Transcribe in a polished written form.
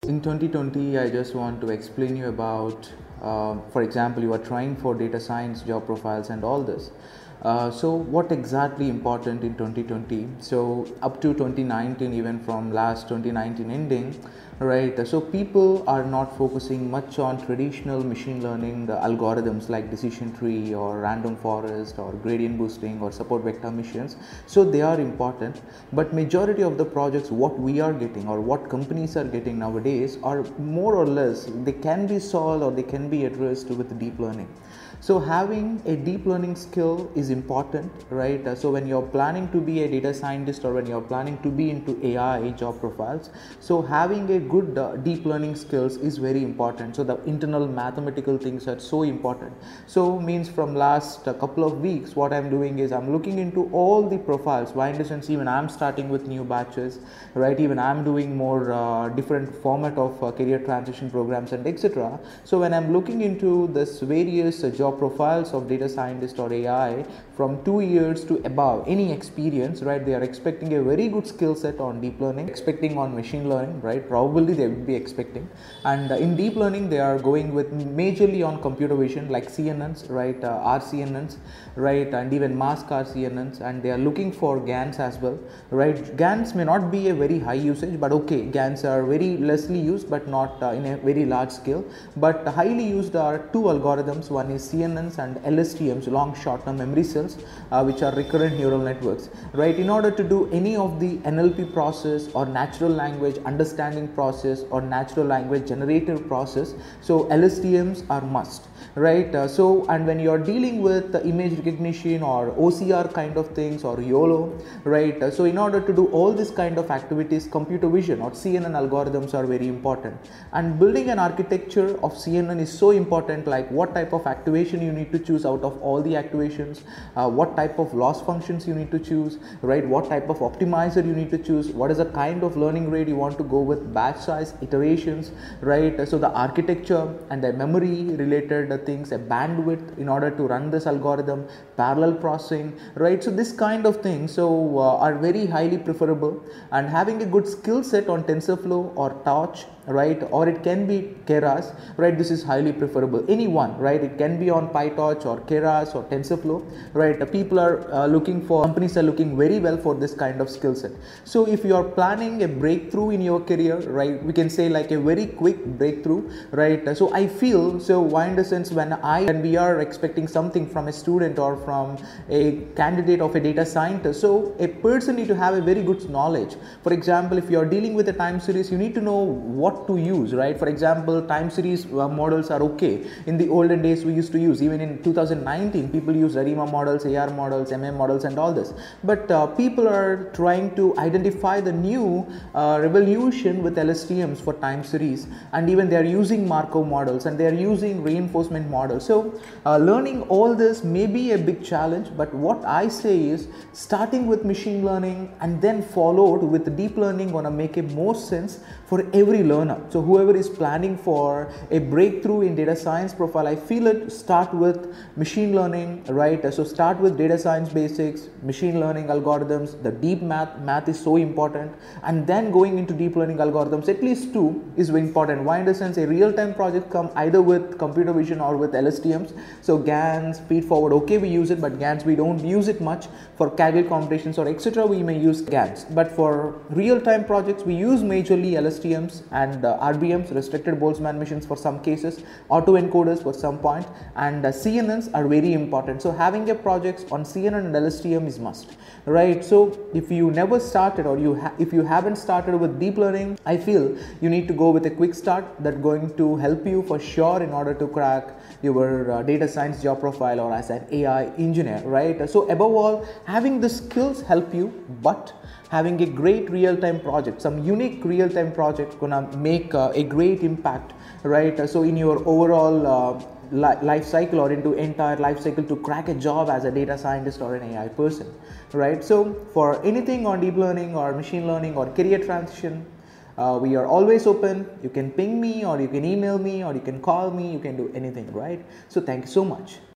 In 2020, I just want to explain you about, for example, you are trying for data science job profiles and all this. So what exactly important in 2020? So up to 2019, even from last 2019 ending, right? So people are not focusing much on traditional machine learning algorithms like decision tree or random forest or gradient boosting or support vector missions. So they are important, but majority of the projects what we are getting or what companies are getting nowadays are more or less they can be solved or they can be addressed with deep learning. So having a deep learning skill is important, right? So when you're planning to be a data scientist or when you're planning to be into AI job profiles, so having a good deep learning skills is very important. So the internal mathematical things are so important. So means from last couple of weeks, what I'm doing is I'm looking into all the profiles. Why in the sense even I'm starting with new batches, right? Even I'm doing more different format of career transition programs and etc. So when I'm looking into this various job profiles of data scientist or AI from 2 years to above, any experience, right? They are expecting a very good skill set on deep learning, expecting on machine learning, right? Probably they would be expecting. And in deep learning, they are going with majorly on computer vision like CNNs, right? RCNNs, right? And even mask RCNNs, and they are looking for GANs as well, right? GANs may not be a very high usage, but okay, GANs are very lessly used, but not in a very large scale. But highly used are two algorithms. One is CNNs and LSTMs, long short-term memory cells, which are recurrent neural networks, right? In order to do any of the NLP process or natural language understanding process or natural language generative process, so LSTMs are must, right? So and when you are dealing with image recognition or OCR kind of things or YOLO, right? So in order to do all this kind of activities, computer vision or CNN algorithms are very important. And building an architecture of CNN is so important, like what type of activation you need to choose out of all the activations, what type of loss functions you need to choose, right? What type of optimizer you need to choose, what is the kind of learning rate you want to go with, batch size, iterations, right? So the architecture and the memory related things, a bandwidth in order to run this algorithm, parallel processing, right? So this kind of things are very highly preferable, and having a good skill set on TensorFlow or Torch, right? Or it can be Keras, right? This is highly preferable. Any one, right? It can be on PyTorch or Keras or TensorFlow, right? People are looking for, companies are looking very well for this kind of skill set. So if you are planning a breakthrough in your career, right? We can say like a very quick breakthrough, right? So I feel, so why in the sense when we are expecting something from a student or from a candidate of a data scientist, so a person need to have a very good knowledge. For example, if you are dealing with a time series, you need to know what to use, right? For example, time series models are okay. In the olden days, we used to use, even in 2019, people use ARIMA models, AR models, MM models and all this. But people are trying to identify the new revolution with LSTMs for time series, and even they are using Markov models and they are using reinforcement models. So learning all this may be a big challenge, but what I say is starting with machine learning and then followed with deep learning gonna make a more sense for every learner. So whoever is planning for a breakthrough in data science profile, I feel it start with machine learning, right? So start with data science basics, machine learning algorithms, the deep math is so important, and then going into deep learning algorithms, at least two is very important. Why in the sense a real-time project come either with computer vision or with LSTMs. So GANs, feed forward, okay, we use it, but GANs we don't use it much. For Kaggle computations or etc., we may use GANs, but for real-time projects we use majorly LSTMs and RBMs, restricted Boltzmann machines for some cases, autoencoders for some point, and CNNs are very important. So having a projects on CNN and LSTM is must, right? So if you never started or if you haven't started with deep learning, I feel you need to go with a quick start that's going to help you for sure in order to crack your data science job profile or as an AI engineer, right? So above all, having the skills help you, but having a great real-time project, some unique real-time project gonna make a great impact, right? So in your overall life cycle or into entire life cycle to crack a job as a data scientist or an AI person, right? So for anything on deep learning or machine learning or career transition, we are always open. You can ping me or you can email me or you can call me, you can do anything, right? So thank you so much.